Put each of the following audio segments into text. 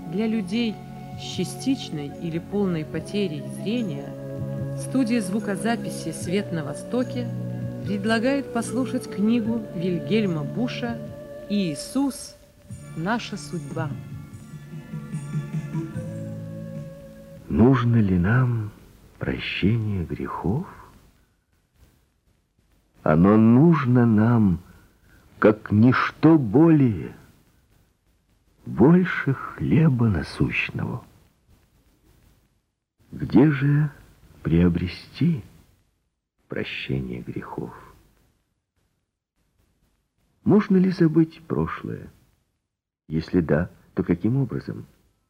Для людей с частичной или полной потерей зрения студия звукозаписи «Свет на Востоке» предлагает послушать книгу Вильгельма Буша «Иисус. Наша судьба». Нужно ли нам прощение грехов? Оно нужно нам, как ничто более, больше хлеба насущного. Где же приобрести прощение грехов? Можно ли забыть прошлое? Если да, то каким образом?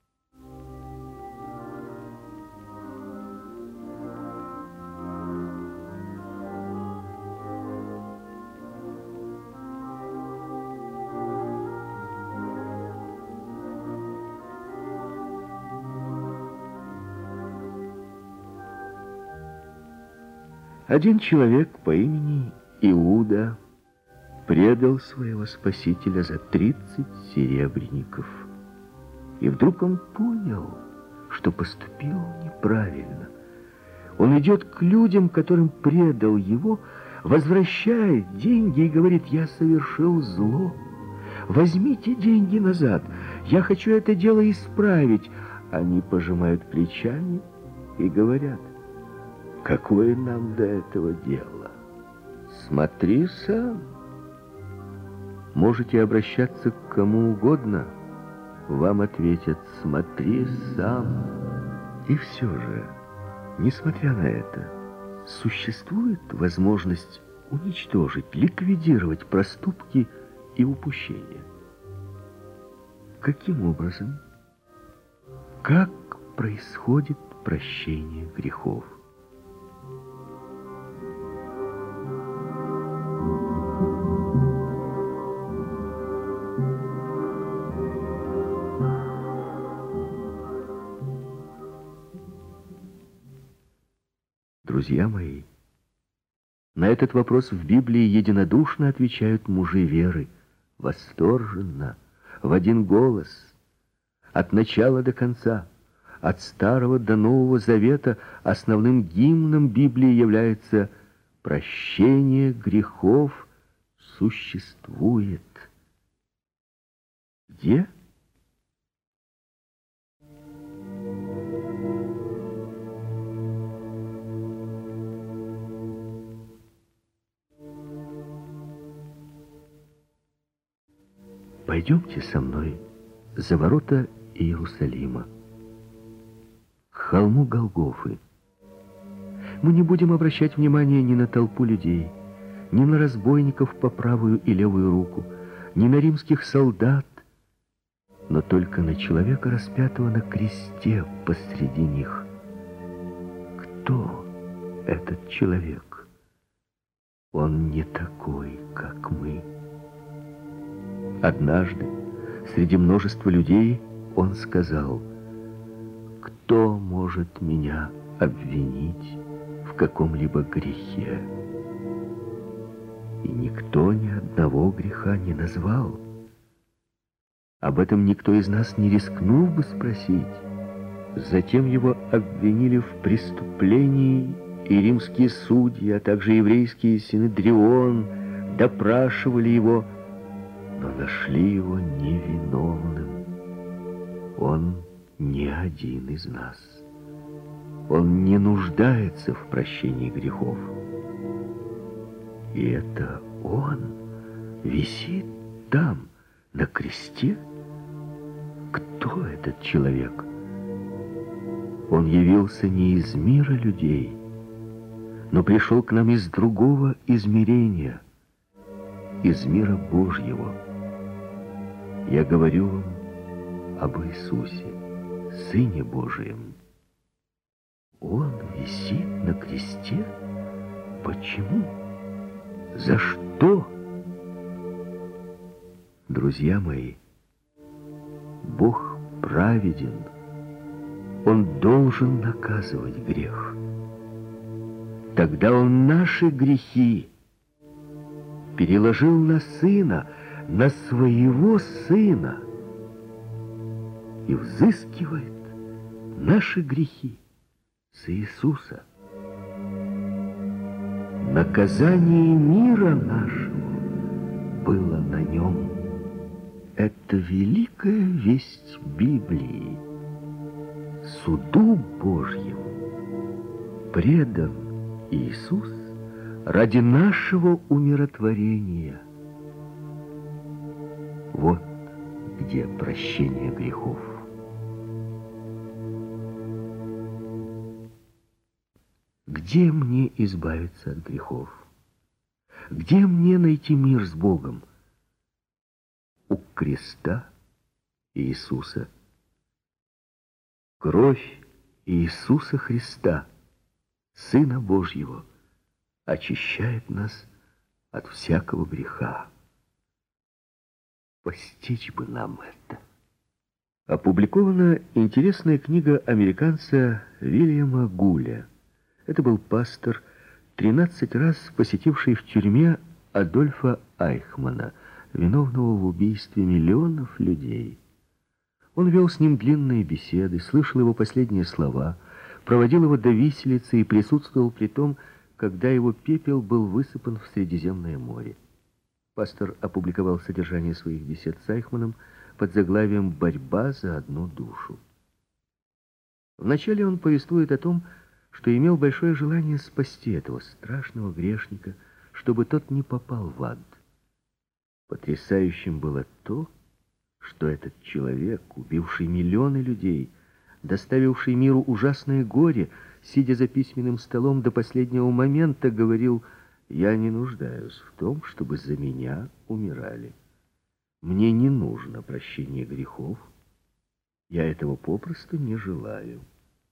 Один человек по имени Иуда предал своего Спасителя за 30 серебряников. И вдруг он понял, что поступил неправильно. Он идет к людям, которым предал его, возвращает деньги и говорит: «Я совершил зло. Возьмите деньги назад. Я хочу это дело исправить». Они пожимают плечами и говорят: «Какое нам до этого дело? Смотри сам». Можете обращаться к кому угодно, вам ответят: «Смотри сам». И все же, несмотря на это, существует возможность уничтожить, ликвидировать проступки и упущения. Каким образом? Как происходит прощение грехов? Друзья мои, на этот вопрос в Библии единодушно отвечают мужи веры, восторженно, в один голос, от начала до конца, от Старого до Нового Завета. Основным гимном Библии является: прощение грехов существует. Где? Пойдемте со мной за ворота Иерусалима, к холму Голгофы. Мы не будем обращать внимания ни на толпу людей, ни на разбойников по правую и левую руку, ни на римских солдат, но только на человека, распятого на кресте посреди них. Кто этот человек? Он не такой, как мы. Однажды, среди множества людей, он сказал: «Кто может меня обвинить в каком-либо грехе?» И никто ни одного греха не назвал. Об этом никто из нас не рискнул бы спросить. Затем его обвинили в преступлении, и римские судьи, а также еврейский синедрион допрашивали его, но нашли его невиновным. Он не один из нас. Он не нуждается в прощении грехов. И это он висит там, на кресте? Кто этот человек? Он явился не из мира людей, но пришел к нам из другого измерения, из мира Божьего. Я говорю вам об Иисусе, Сыне Божием. Он висит на кресте? Почему? За что? Друзья мои, Бог праведен. Он должен наказывать грех. Тогда Он наши грехи переложил на Сына, на Своего Сына. и взыскивает наши грехи с Иисуса. Наказание мира нашего было на нем. Это великая весть Библии. Суду Божьему предан Иисус ради нашего умиротворения. Вот где прощение грехов. Где мне избавиться от грехов? Где мне найти мир с Богом? У креста Иисуса. Кровь Иисуса Христа, Сына Божьего, очищает нас от всякого греха. Постичь бы нам это. Опубликована интересная книга американца Вильяма Гуля. Это был пастор, 13 раз посетивший в тюрьме Адольфа Айхмана, виновного в убийстве миллионов людей. Он вел с ним длинные беседы, слышал его последние слова, проводил его до виселицы и присутствовал при том, когда его пепел был высыпан в Средиземное море. Пастор опубликовал содержание своих бесед с Айхманом под заглавием «Борьба за одну душу». Вначале он повествует о том, что имел большое желание спасти этого страшного грешника, чтобы тот не попал в ад. Потрясающим было то, что этот человек, убивший миллионы людей, доставивший миру ужасное горе, сидя за письменным столом до последнего момента, говорил: «Я не нуждаюсь в том, чтобы за меня умирали. Мне не нужно прощения грехов. Я этого попросту не желаю».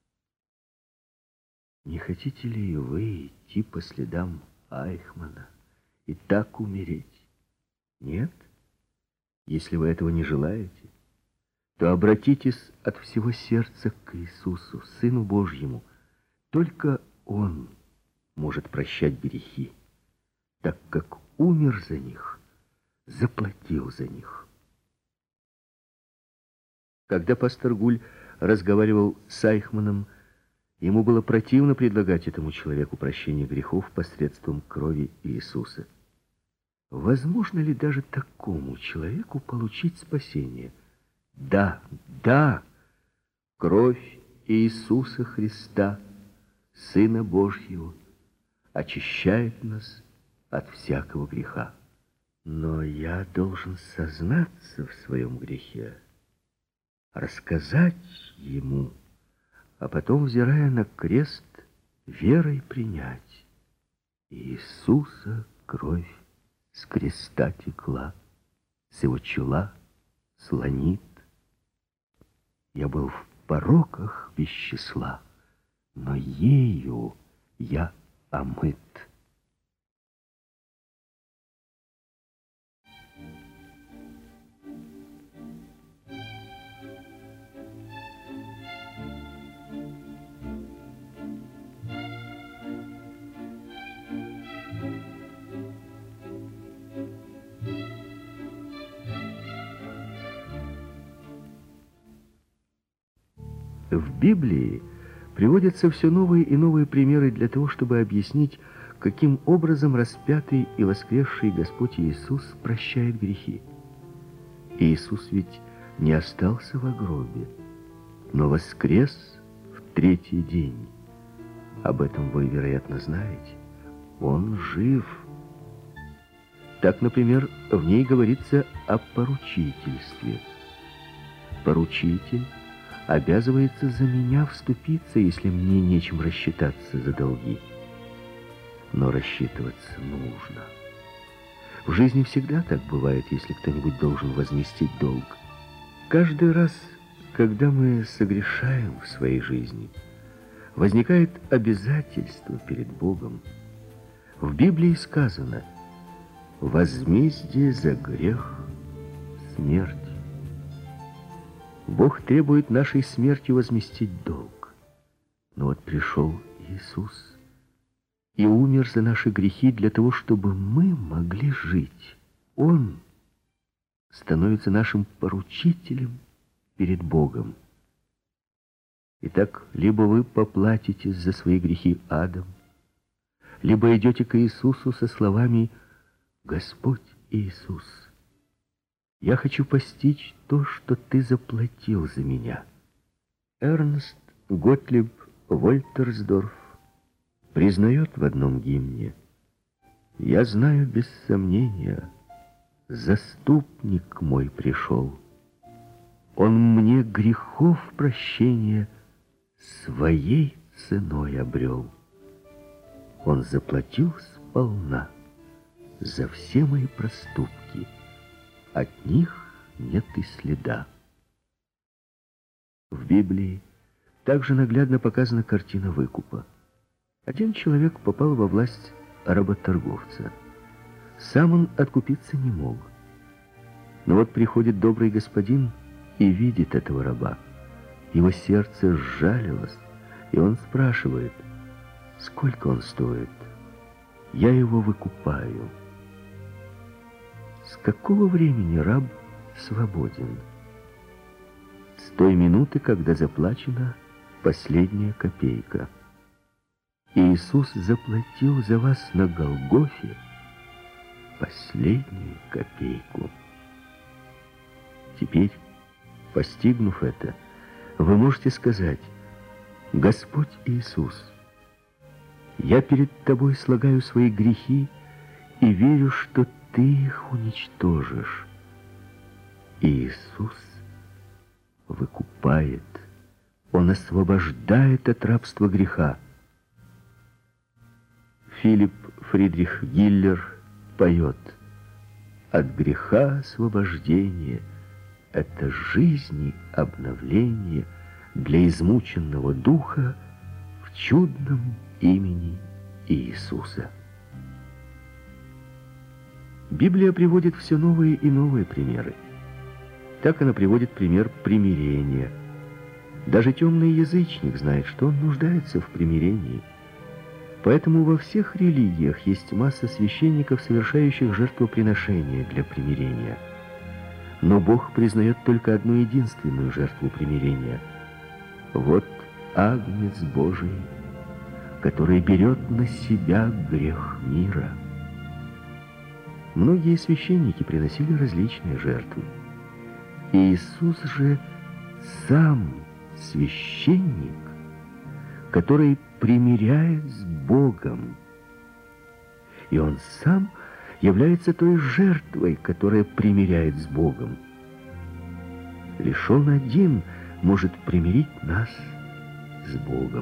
Не хотите ли вы идти по следам Айхмана и так умереть? Нет? Если вы этого не желаете, то обратитесь от всего сердца к Иисусу, Сыну Божьему. Только Он может прощать грехи, так как умер за них, заплатил за них. Когда пастор Гуль разговаривал с Айхманом, ему было противно предлагать этому человеку прощение грехов посредством крови Иисуса. Возможно ли даже такому человеку получить спасение? Да, да, кровь Иисуса Христа, Сына Божьего, очищает нас от всякого греха. Но я должен сознаться в своем грехе, рассказать Ему, а потом, взирая на крест, верой принять. Иисуса кровь с креста текла, с его чела слонит. Я был в пороках без числа, но ею я омыт. В Библии приводятся все новые и новые примеры для того, чтобы объяснить, каким образом распятый и воскресший Господь Иисус прощает грехи. Иисус ведь не остался в гробе, но воскрес в третий день. Об этом вы, вероятно, знаете. Он жив. Так, например, в ней говорится о поручительстве. Поручитель обязывается за меня вступиться, если мне нечем рассчитаться за долги. Но рассчитываться нужно. В жизни всегда так бывает, если кто-нибудь должен возместить долг. Каждый раз, когда мы согрешаем в своей жизни, возникает обязательство перед Богом. В Библии сказано: возмездие за грех — смерть. Бог требует нашей смертью возместить долг. Но вот пришел Иисус и умер за наши грехи для того, чтобы мы могли жить. Он становится нашим поручителем перед Богом. Итак, либо вы поплатитесь за свои грехи адом, либо идете к Иисусу со словами: «Господь Иисус, я хочу постичь то, что Ты заплатил за меня». Эрнст Готлиб Вольтерсдорф признает в одном гимне: «Я знаю без сомнения, заступник мой пришел. Он мне грехов прощения своей ценой обрел. Он заплатил сполна за все мои проступки, от них нет и следа». В Библии также наглядно показана картина выкупа. Один человек попал во власть работорговца. Сам он откупиться не мог. Но вот приходит добрый господин и видит этого раба. Его сердце сжалилось, и он спрашивает: «Сколько он стоит? Я его выкупаю». С какого времени раб свободен? С той минуты, когда заплачена последняя копейка. Иисус заплатил за вас на Голгофе последнюю копейку. Теперь, постигнув это, вы можете сказать: «Господь Иисус, я перед Тобой слагаю свои грехи и верю, что Ты их уничтожишь». Иисус выкупает, Он освобождает от рабства греха. Филипп Фридрих Гиллер поет: «От греха освобождение — это жизни обновление для измученного духа в чудном имени Иисуса». Библия приводит все новые и новые примеры. Так она приводит пример примирения. Даже темный язычник знает, что он нуждается в примирении. Поэтому во всех религиях есть масса священников, совершающих жертвоприношения для примирения. Но Бог признает только одну единственную жертву примирения. Вот Агнец Божий, который берет на себя грех мира. Многие священники приносили различные жертвы. Иисус же сам священник, который примиряет с Богом. И Он сам является той жертвой, которая примиряет с Богом. Лишь Он один может примирить нас с Богом.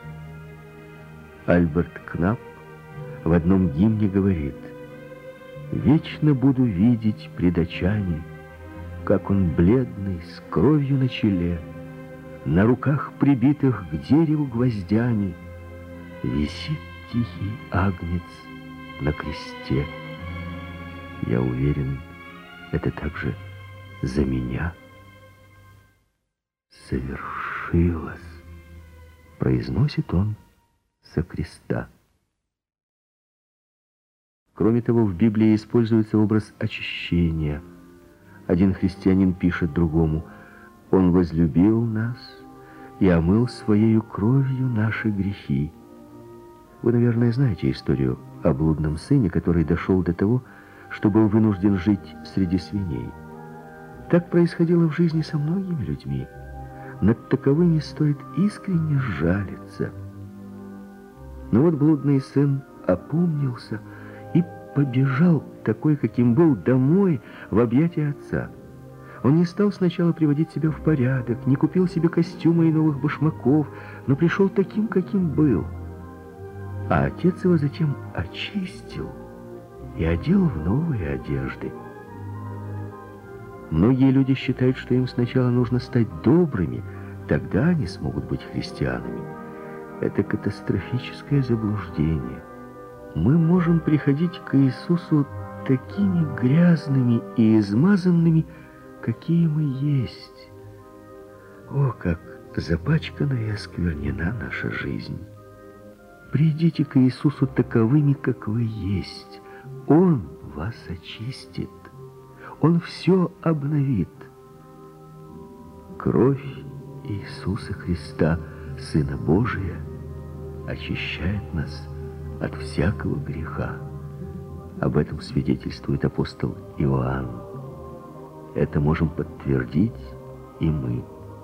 Альберт Кнап в одном гимне говорит: «Вечно буду видеть пред очами, как он бледный, с кровью на челе, на руках прибитых к дереву гвоздями, висит тихий агнец на кресте. Я уверен, это также за меня совершилось», произносит он со креста. Кроме того, в Библии используется образ очищения. Один христианин пишет другому: «Он возлюбил нас и омыл своею кровью наши грехи». Вы, наверное, знаете историю о блудном сыне, который дошел до того, что был вынужден жить среди свиней. Так происходило в жизни со многими людьми. Над таковыми стоит искренне сжалиться. Но вот блудный сын опомнился и побежал, такой, каким был, домой, в объятия отца. Он не стал сначала приводить себя в порядок, не купил себе костюма и новых башмаков, но пришел таким, каким был. А отец его затем очистил и одел в новые одежды. Многие люди считают, что им сначала нужно стать добрыми, тогда они смогут быть христианами. Это катастрофическое заблуждение. Мы можем приходить к Иисусу такими грязными и измазанными, какие мы есть. О, как запачкана и осквернена наша жизнь! Придите к Иисусу таковыми, как вы есть. Он вас очистит. Он все обновит. кровь Иисуса Христа, Сына Божия, очищает нас от всякого греха. Об этом свидетельствует апостол Иоанн. Это можем подтвердить и мы.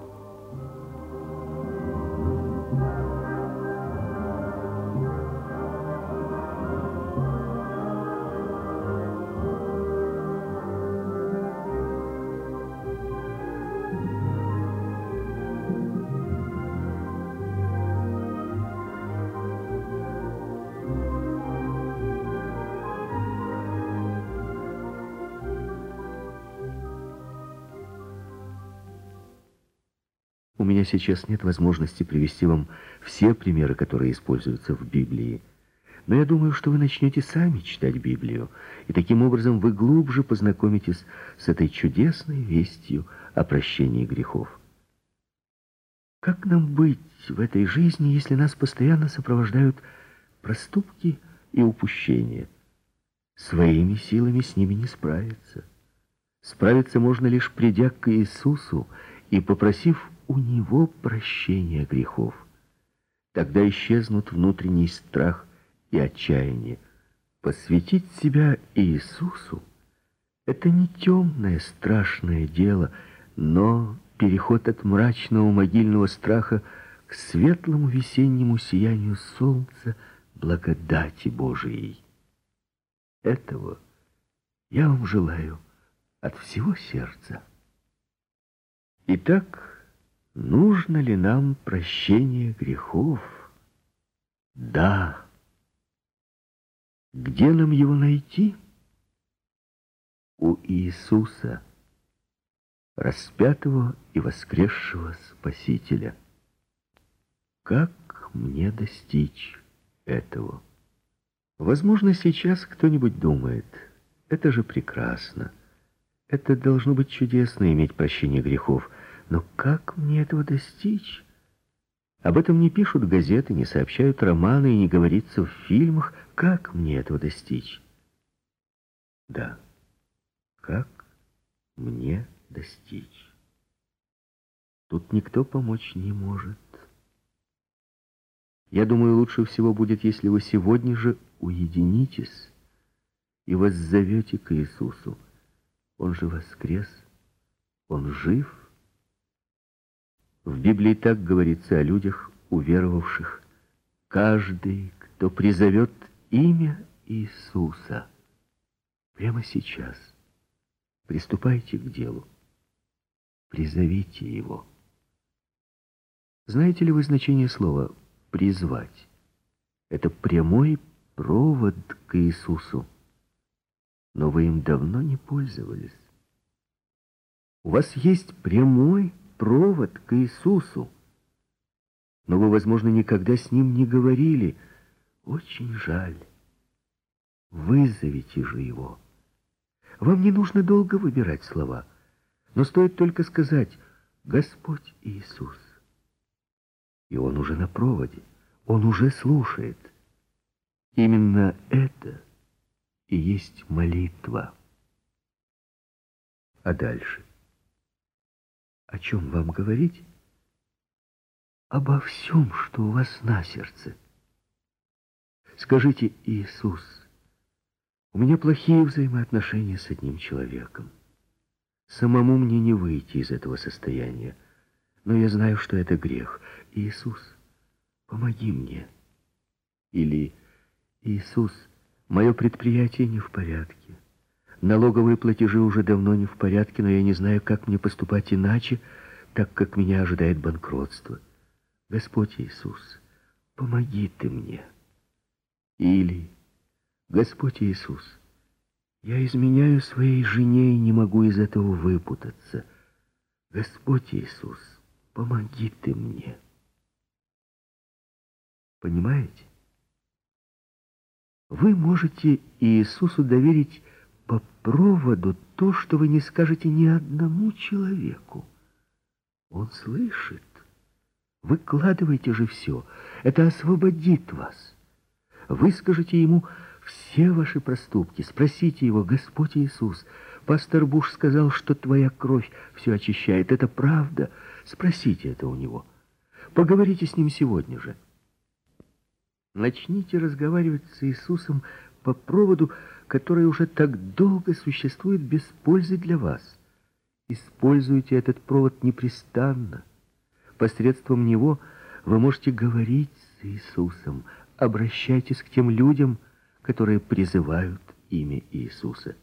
У меня сейчас нет возможности привести вам все примеры, которые используются в Библии. Но я думаю, что вы начнете сами читать Библию, и таким образом вы глубже познакомитесь с этой чудесной вестью о прощении грехов. Как нам быть в этой жизни, если нас постоянно сопровождают проступки и упущения? Своими силами с ними не справиться. Справиться можно лишь придя к Иисусу и попросив у Него прощения грехов. Тогда исчезнут внутренний страх и отчаяние. Посвятить себя Иисусу — это не темное страшное дело, но переход от мрачного могильного страха к светлому весеннему сиянию солнца благодати Божией. Этого я вам желаю от всего сердца. Итак, нужно ли нам прощение грехов? Да. Где нам его найти? У Иисуса, распятого и воскресшего Спасителя. Как мне достичь этого? Возможно, сейчас кто-нибудь думает: это же прекрасно. Это должно быть чудесно иметь прощение грехов. Но как мне этого достичь? Об этом не пишут газеты, не сообщают романы и не говорится в фильмах. Как мне этого достичь? Да, как мне достичь? Тут никто помочь не может. Я думаю, лучше всего будет, если вы сегодня же уединитесь и воззовете к Иисусу. Он же воскрес, Он жив. В Библии так говорится о людях, уверовавших: каждый, кто призовет имя Иисуса. Прямо сейчас приступайте к делу. Призовите Его. Знаете ли вы значение слова «призвать»? Это прямой провод к Иисусу. Но вы им давно не пользовались. У вас есть прямой провод к Иисусу, но вы, возможно, никогда с Ним не говорили. Очень жаль. Вызовите же Его. Вам не нужно долго выбирать слова, но стоит только сказать: «Господь Иисус». И Он уже на проводе, Он уже слушает. Именно это и есть молитва. А дальше? О чем вам говорить? Обо всем, что у вас на сердце. Скажите: Иисус, у меня плохие взаимоотношения с одним человеком. Самому мне не выйти из этого состояния, но я знаю, что это грех. Иисус, помоги мне. Или: Иисус, мое предприятие не в порядке. Налоговые платежи уже давно не в порядке, но я не знаю, как мне поступать иначе, так как меня ожидает банкротство. Господь Иисус, помоги Ты мне. Или: Господь Иисус, я изменяю своей жене и не могу из этого выпутаться. Господь Иисус, помоги Ты мне. Понимаете? Вы можете Иисусу доверить по проводу то, что вы не скажете ни одному человеку. Он слышит. Выкладывайте же все. Это освободит вас. Выскажите Ему все ваши проступки. Спросите Его: Господь Иисус, Пастор Буш сказал, что твоя кровь все очищает. Это правда? Спросите это у него. Поговорите с ним сегодня же. Начните разговаривать с Иисусом по проводу, который уже так долго существует без пользы для вас. Используйте этот провод непрестанно. Посредством него вы можете говорить с Иисусом. Обращайтесь к тем людям, которые призывают имя Иисуса.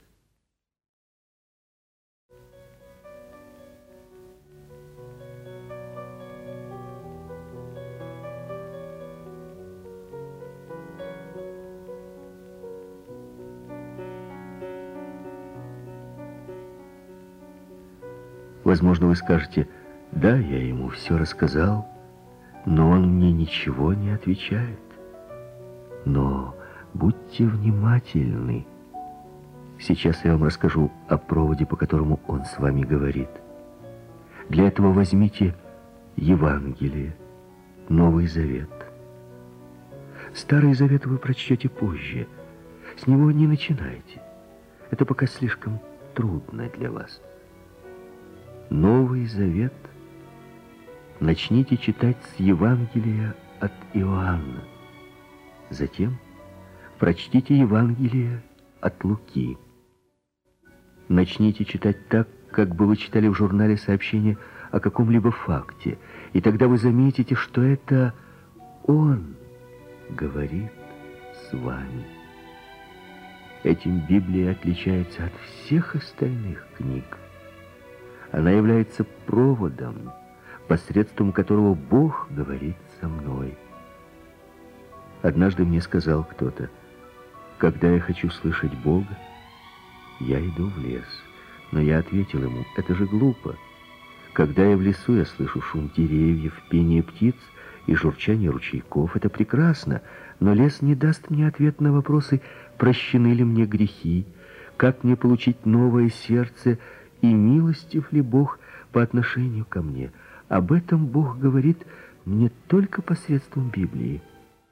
Возможно, вы скажете: да, я ему все рассказал, но он мне ничего не отвечает. Но будьте внимательны. Сейчас я вам расскажу о проводе, по которому он с вами говорит. Для этого возьмите Евангелие, Новый Завет. Старый Завет вы прочтете позже. С него не начинайте. Это пока слишком трудно для вас. Новый Завет начните читать с Евангелия от Иоанна. Затем прочтите Евангелие от Луки. Начните читать так, как бы вы читали в журнале сообщение о каком-либо факте, и тогда вы заметите, что это Он говорит с вами. Этим Библия отличается от всех остальных книг. Она является проводом, посредством которого Бог говорит со мной. Однажды мне сказал кто-то: когда я хочу слышать Бога, я иду в лес. Но я ответил ему: это же глупо. Когда я в лесу, я слышу шум деревьев, пение птиц и журчание ручейков. Это прекрасно, но лес не даст мне ответ на вопросы: прощены ли мне грехи, как мне получить новое сердце, и милостив ли Бог по отношению ко мне. Об этом Бог говорит мне только посредством Библии.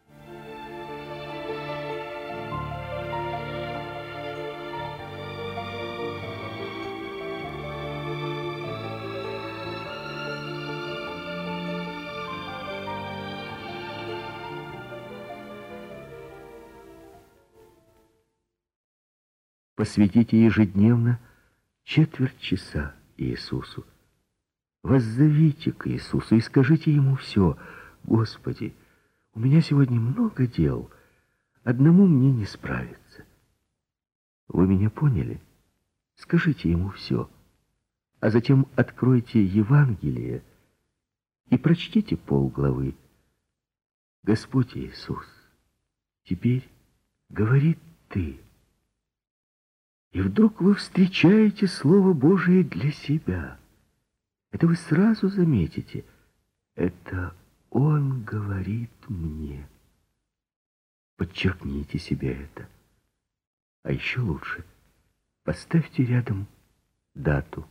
Посвятите ежедневно четверть часа Иисусу. Воззовите к Иисусу и скажите Ему все. Господи, у меня сегодня много дел, одному мне не справиться. Вы меня поняли? Скажите Ему все. А затем откройте Евангелие и прочтите полглавы. Господь Иисус, теперь говори Ты. И вдруг вы встречаете Слово Божие для себя. Это вы сразу заметите. Это Он говорит мне. Подчеркните себе это. А еще лучше, поставьте рядом дату.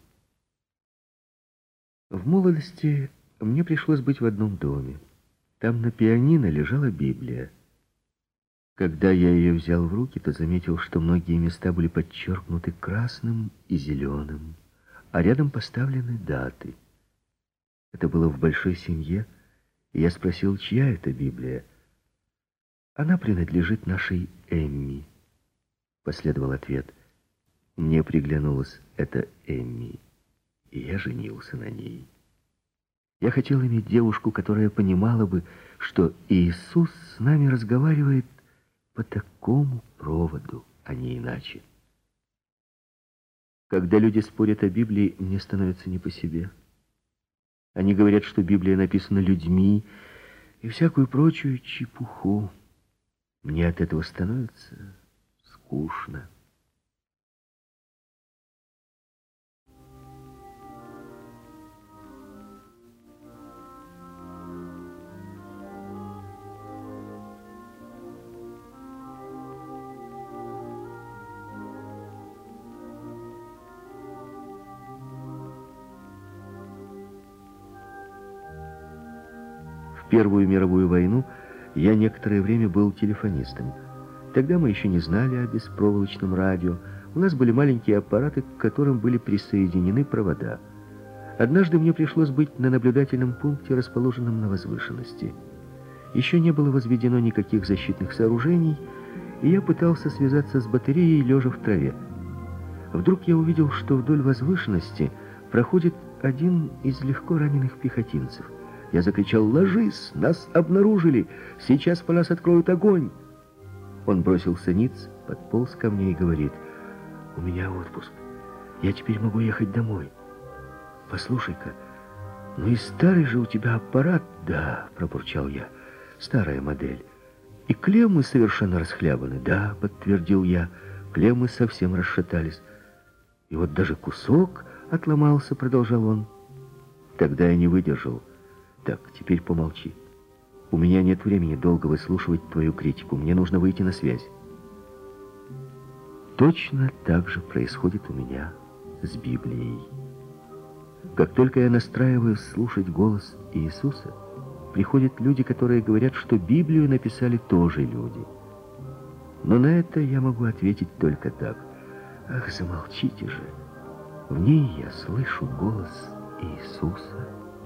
В молодости мне пришлось быть в одном доме. Там на пианино лежала Библия. Когда я ее взял в руки, то заметил, что многие места были подчеркнуты красным и зеленым, а рядом поставлены даты. Это было в большой семье, и я спросил, чья это Библия. «Она принадлежит нашей Эмми», — последовал ответ. Мне приглянулась эта Эмми, и я женился на ней. Я хотел иметь девушку, которая понимала бы, что Иисус с нами разговаривает по такому проводу, а не иначе. Когда люди спорят о Библии, мне становится не по себе. Они говорят, что Библия написана людьми и всякую прочую чепуху. Мне от этого становится скучно. В Первую мировую войну я некоторое время был телефонистом. Тогда мы еще не знали о беспроволочном радио. У нас были маленькие аппараты, к которым были присоединены провода. Однажды мне пришлось быть на наблюдательном пункте, расположенном на возвышенности. Еще не было возведено никаких защитных сооружений, и я пытался связаться с батареей, лежа в траве. Вдруг я увидел, что вдоль возвышенности проходит один из легко раненых пехотинцев. Я закричал: «Ложись! Нас обнаружили! Сейчас по нас откроют огонь!» Он бросился ниц, подполз ко мне и говорит: «У меня отпуск. Я теперь могу ехать домой. Послушай-ка, ну и старый же у тебя аппарат». «Да», — пробурчал я, — «старая модель. И клеммы совершенно расхлябаны». «Да», — подтвердил я, — «клеммы совсем расшатались. И вот даже кусок отломался», — продолжал он. Тогда я не выдержал. «Так, теперь помолчи. У меня нет времени долго выслушивать твою критику. Мне нужно выйти на связь». Точно так же происходит у меня с Библией. Как только я настраиваюсь слушать голос Иисуса, приходят люди, которые говорят, что Библию написали тоже люди. Но на это я могу ответить только так: «Ах, замолчите же! В ней я слышу голос Иисуса».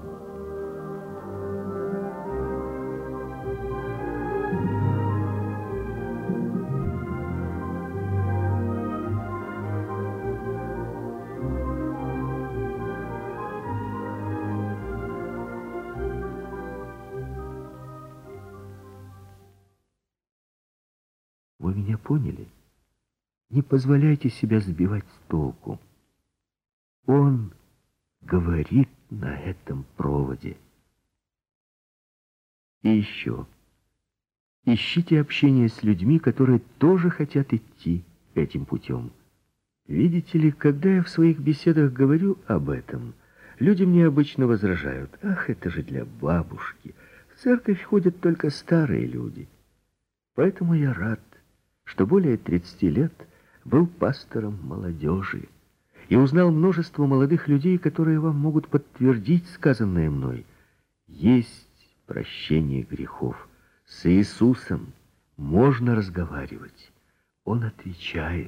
Вы меня поняли? Не позволяйте себя сбивать с толку. Он говорит на этом проводе. И еще. Ищите общение с людьми, которые тоже хотят идти этим путем. Видите ли, когда я в своих беседах говорю об этом, люди мне обычно возражают: «Ах, это же для бабушки. В церковь ходят только старые люди». Поэтому я рад, что более 30 лет был пастором молодежи и узнал множество молодых людей, которые вам могут подтвердить сказанное мной. Есть прощение грехов. С Иисусом можно разговаривать. Он отвечает.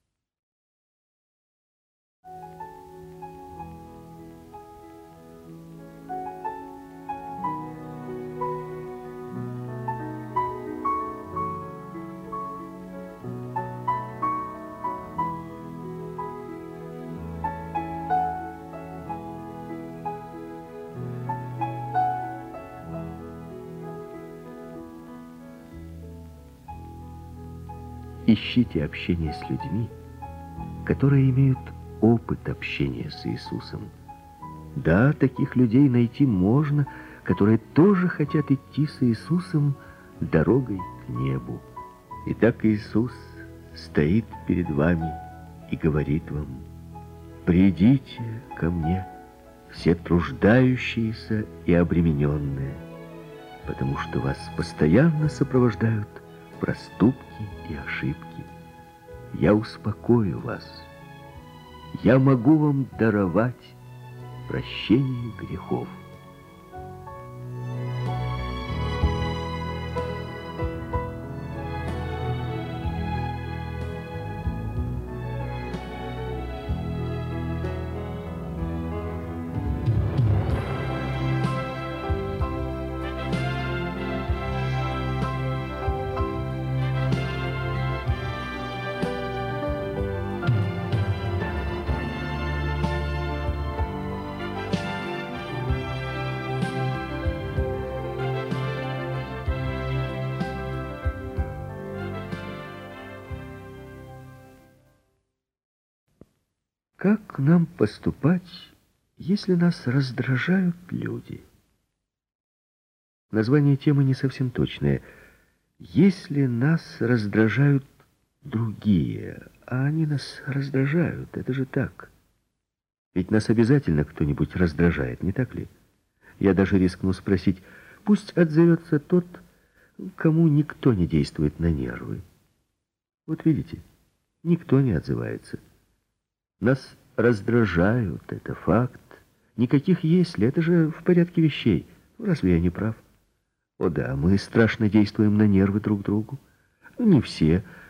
Ищите общение с людьми, которые имеют опыт общения с Иисусом. Да, таких людей найти можно, которые тоже хотят идти с Иисусом дорогой к небу. Итак, Иисус стоит перед вами и говорит вам: «Придите ко мне, все труждающиеся и обремененные, потому что вас постоянно сопровождают проступки и ошибки. Я успокою вас. Я могу вам даровать прощение грехов». Как нам поступать, если нас раздражают люди? Название темы не совсем точное. Если нас раздражают другие, а они нас раздражают, это же так. Ведь нас обязательно кто-нибудь раздражает, не так ли? Я даже рискну спросить: пусть отзовется тот, кому никто не действует на нервы. Вот видите, никто не отзывается. Нас раздражают, это факт. Никаких «если», это же в порядке вещей. Разве я не прав? О да, мы страшно действуем на нервы друг другу. Не все,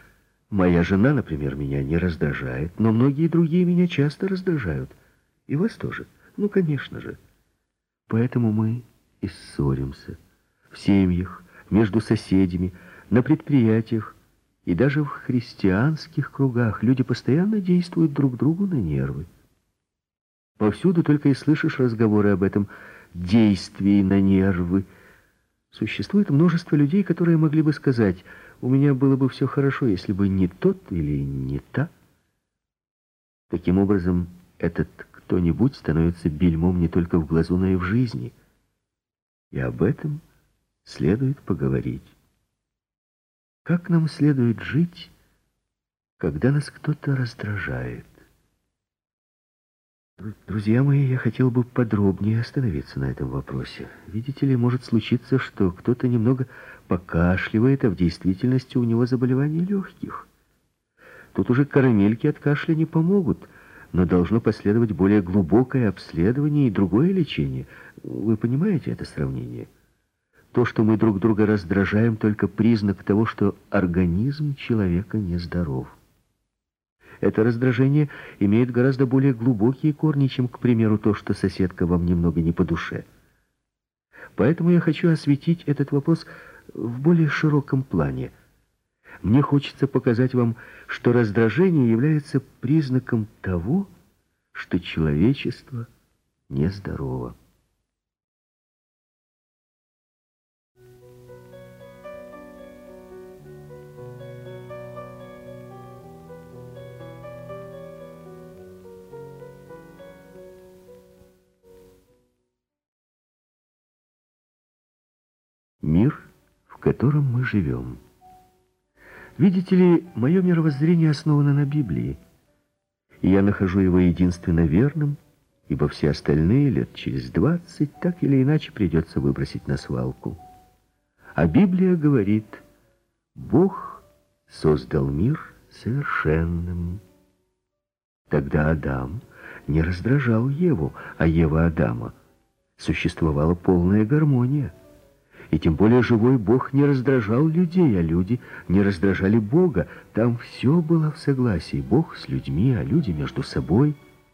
Моя жена, например, меня не раздражает, но многие другие меня часто раздражают. И вас тоже. Ну, конечно же. Поэтому мы и ссоримся. В семьях, между соседями, на предприятиях и даже в христианских кругах люди постоянно действуют друг другу на нервы. Повсюду только и слышишь разговоры об этом действии на нервы. Существует множество людей, которые могли бы сказать: «У меня было бы все хорошо, если бы не тот или не та». Таким образом, этот кто-нибудь становится бельмом не только в глазу, но и в жизни. И об этом следует поговорить. Как нам следует жить, когда нас кто-то раздражает? Друзья мои, я хотел бы подробнее остановиться на этом вопросе. Видите ли, может случиться, что кто-то немного покашливает, а в действительности у него заболевание легких. Тут уже карамельки от кашля не помогут, но должно последовать более глубокое обследование и другое лечение. Вы понимаете это сравнение? То, что мы друг друга раздражаем, только признак того, что организм человека нездоров. Это раздражение имеет гораздо более глубокие корни, чем, к примеру, то, что соседка вам немного не по душе. Поэтому я хочу осветить этот вопрос в более широком плане. Мне хочется показать вам, что раздражение является признаком того, что человечество нездорово. Мир, в котором мы живем. Видите ли, мое мировоззрение основано на Библии, и я нахожу его единственно верным, ибо все остальные лет через 20 так или иначе придется выбросить на свалку. А Библия говорит: Бог создал мир совершенным. Тогда Адам не раздражал Еву, а Ева Адама. Существовала полная гармония. И тем более живой Бог не раздражал людей, а люди не раздражали Бога. Там все было в согласии. Бог с людьми, а люди между собой.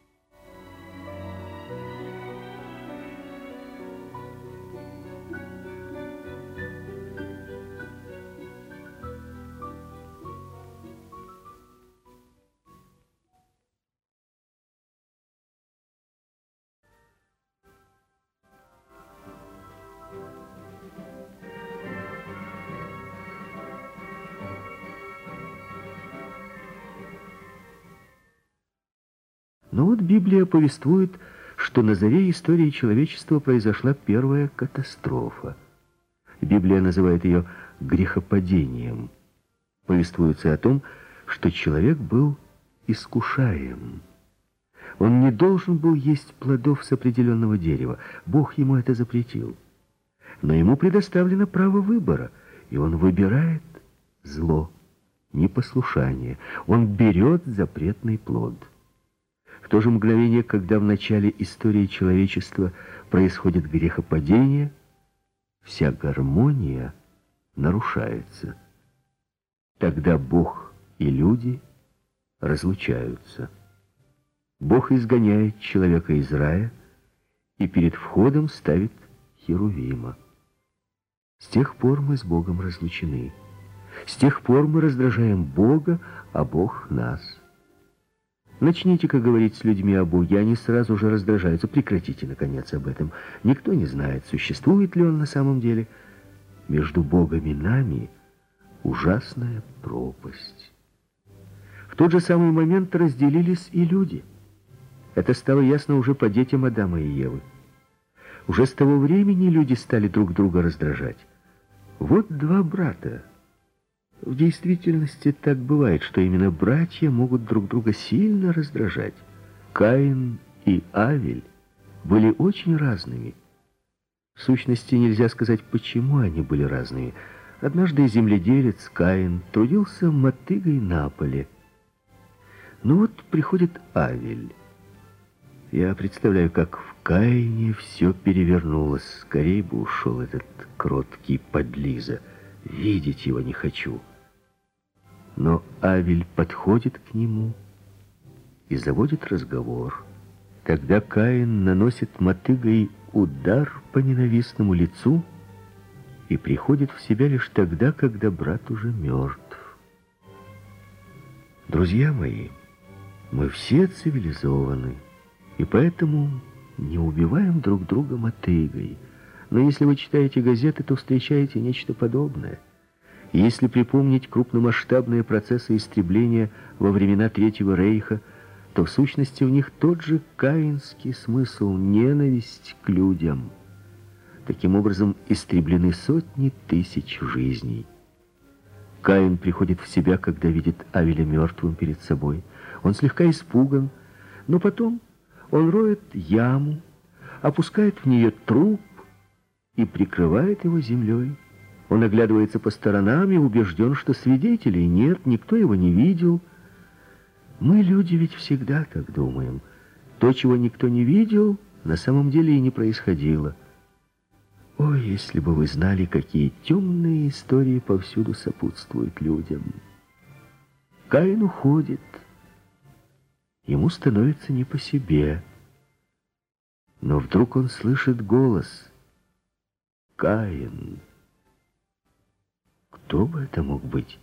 Но вот Библия повествует, что на заре истории человечества произошла первая катастрофа. Библия называет ее грехопадением. Повествуется о том, что человек был искушаем. Он не должен был есть плодов с определенного дерева. Бог ему это запретил. Но ему предоставлено право выбора, и он выбирает зло, непослушание. Он берет запретный плод. В то же мгновение, когда в начале истории человечества происходит грехопадение, вся гармония нарушается. Тогда Бог и люди разлучаются. Бог изгоняет человека из рая и перед входом ставит Херувима. С тех пор мы с Богом разлучены. С тех пор мы раздражаем Бога, а Бог нас. Начните-ка говорить с людьми о Боге, они сразу же раздражаются. Прекратите, наконец, об этом. Никто не знает, существует ли он на самом деле. Между Богом и нами ужасная пропасть. В тот же самый момент разделились и люди. Это стало ясно уже по детям Адама и Евы. Уже с того времени люди стали друг друга раздражать. Вот два брата. В действительности так бывает, что именно братья могут друг друга сильно раздражать. Каин и Авель были очень разными. В сущности, нельзя сказать, почему они были разными. Однажды земледелец Каин трудился мотыгой на поле. Но вот приходит Авель. Я представляю, как в Каине все перевернулось. Скорее бы ушел этот кроткий подлиза. Видеть его не хочу. Но Авель подходит к нему и заводит разговор. Тогда Каин наносит мотыгой удар по ненавистному лицу и приходит в себя лишь тогда, когда брат уже мертв. Друзья мои, мы все цивилизованы, и поэтому не убиваем друг друга мотыгой. Но если вы читаете газеты, то встречаете нечто подобное. И если припомнить крупномасштабные процессы истребления во времена Третьего Рейха, то в сущности в них тот же каинский смысл — ненависть к людям. Таким образом истреблены сотни тысяч жизней. Каин приходит в себя, когда видит Авеля мертвым перед собой. Он слегка испуган, но потом он роет яму, опускает в нее труп и прикрывает его землей. Он оглядывается по сторонам и убежден, что свидетелей нет, никто его не видел. Мы, люди, ведь всегда так думаем. То, чего никто не видел, на самом деле и не происходило. Ой, если бы вы знали, какие темные истории повсюду сопутствуют людям. Каин уходит. Ему становится не по себе. Но вдруг он слышит голос. Каин. Кто бы это мог быть?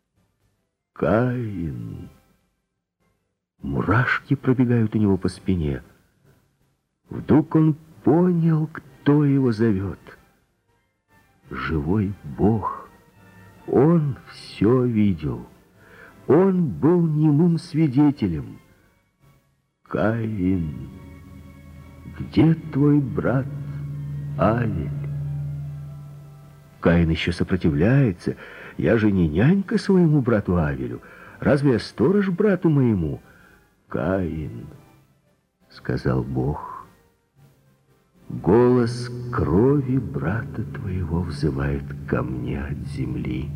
Каин. Мурашки пробегают у него по спине. Вдруг он понял, кто его зовет. Живой Бог. Он все видел. Он был немым свидетелем. Каин, где твой брат Авель? Каин еще сопротивляется. Я же не нянька своему брату Авелю. Разве я сторож брату моему? Каин, сказал Бог, голос крови брата твоего взывает ко мне от земли.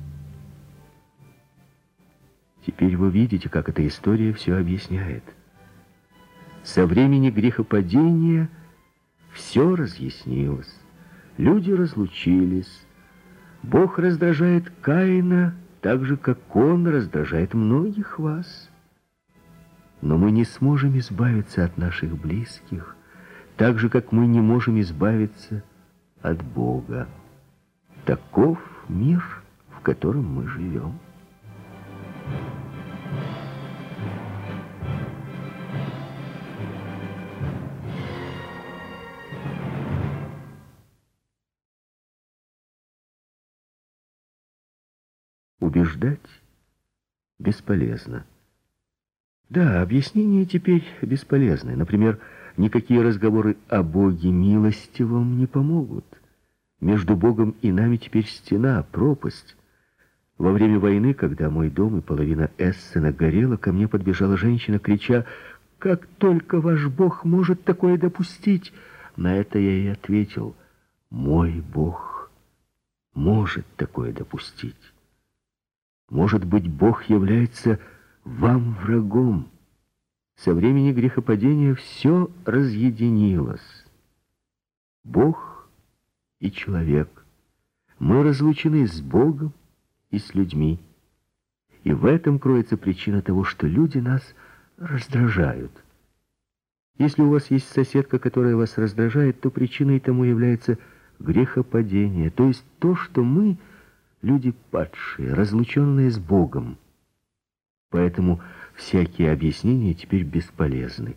Теперь вы видите, как эта история все объясняет. Со времени грехопадения все разъяснилось. Люди разлучились. Бог раздражает Каина так же, как он раздражает многих вас. Но мы не сможем избавиться от наших близких, так же, как мы не можем избавиться от Бога. Таков мир, в котором мы живем. Убеждать бесполезно. Да, объяснения теперь бесполезны. Например, никакие разговоры о Боге милостивом не помогут. Между Богом и нами теперь стена, пропасть. Во время войны, когда мой дом и половина Эссена горела, ко мне подбежала женщина, крича: «Как только ваш Бог может такое допустить?» На это я ей ответил: «Мой Бог может такое допустить. Может быть, Бог является вам врагом. Со времени грехопадения все разъединилось. Бог и человек. Мы разлучены с Богом и с людьми. И в этом кроется причина того, что люди нас раздражают. Если у вас есть соседка, которая вас раздражает, то причиной тому является грехопадение, то есть то, что мы, люди падшие, разлученные с Богом. Поэтому всякие объяснения теперь бесполезны.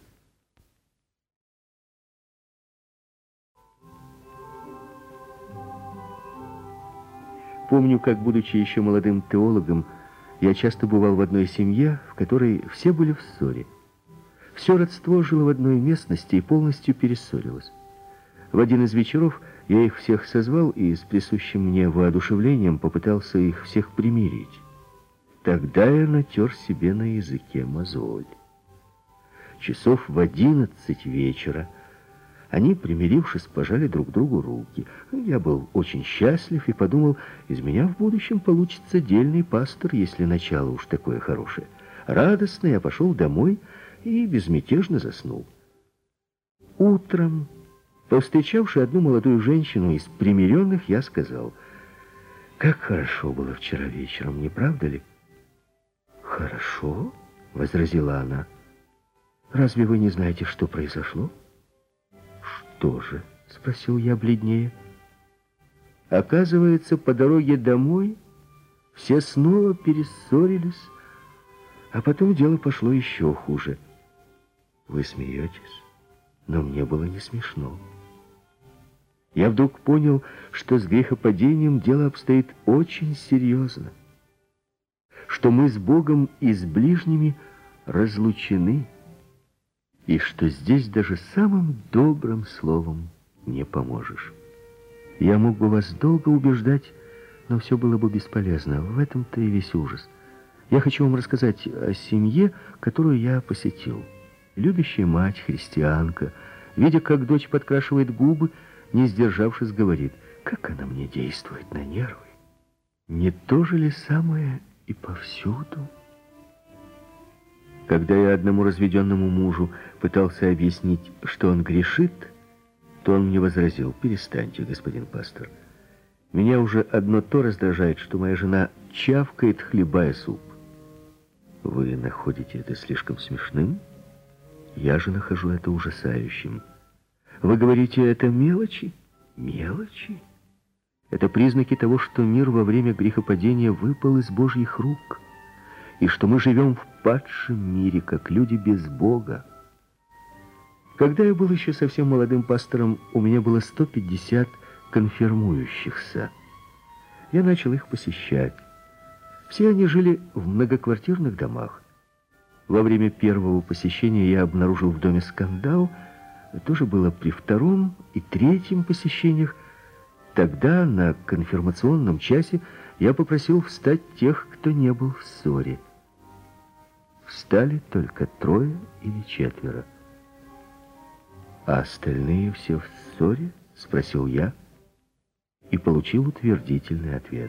Помню, как, будучи еще молодым теологом, я часто бывал в одной семье, в которой все были в ссоре. Все родство жило в одной местности и полностью перессорилось. В один из вечеров я их всех созвал и с присущим мне воодушевлением попытался их всех примирить. Тогда я натер себе на языке мозоль. Часов в 11 вечера они, примирившись, пожали друг другу руки. Я был очень счастлив и подумал, из меня в будущем получится дельный пастор, если начало уж такое хорошее. Радостно я пошел домой и безмятежно заснул. Утром, повстречавши одну молодую женщину из примиренных, я сказал: «Как хорошо было вчера вечером, не правда ли?» «Хорошо», — возразила она. «Разве вы не знаете, что произошло?» «Что же?» — спросил я бледнее. Оказывается, по дороге домой все снова перессорились, а потом дело пошло еще хуже. Вы смеетесь, но мне было не смешно. Я вдруг понял, что с грехопадением дело обстоит очень серьезно, что мы с Богом и с ближними разлучены, и что здесь даже самым добрым словом не поможешь. Я мог бы вас долго убеждать, но все было бы бесполезно. В этом-то и весь ужас. Я хочу вам рассказать о семье, которую я посетил. Любящая мать, христианка, видя, как дочь подкрашивает губы, не сдержавшись, говорит: «Как она мне действует на нервы! Не то же ли самое и повсюду?» Когда я одному разведенному мужу пытался объяснить, что он грешит, то он мне возразил: «Перестаньте, господин пастор. Меня уже одно то раздражает, что моя жена чавкает, хлебая суп». Вы находите это слишком смешным? Я же нахожу это ужасающим. Вы говорите, это мелочи? Мелочи? Это признаки того, что мир во время грехопадения выпал из Божьих рук, и что мы живем в падшем мире, как люди без Бога. Когда я был еще совсем молодым пастором, у меня было 150 конфирмующихся. Я начал их посещать. Все они жили в многоквартирных домах. Во время первого посещения я обнаружил в доме скандал. Тоже было при втором и третьем посещениях. Тогда на конфирмационном часе я попросил встать тех, кто не был в ссоре. Встали только 3 или 4. «А остальные все в ссоре?» — спросил я и получил утвердительный ответ.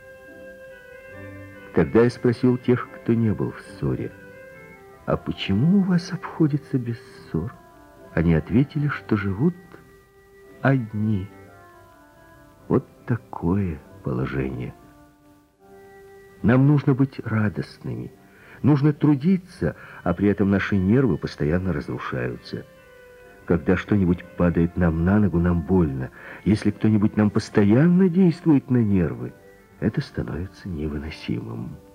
Тогда я спросил тех, кто не был в ссоре: «А почему у вас обходится без ссор?» Они ответили, что живут одни. Вот такое положение. Нам нужно быть радостными, нужно трудиться, а при этом наши нервы постоянно разрушаются. Когда что-нибудь падает нам на ногу, нам больно. Если кто-нибудь нам постоянно действует на нервы, это становится невыносимым.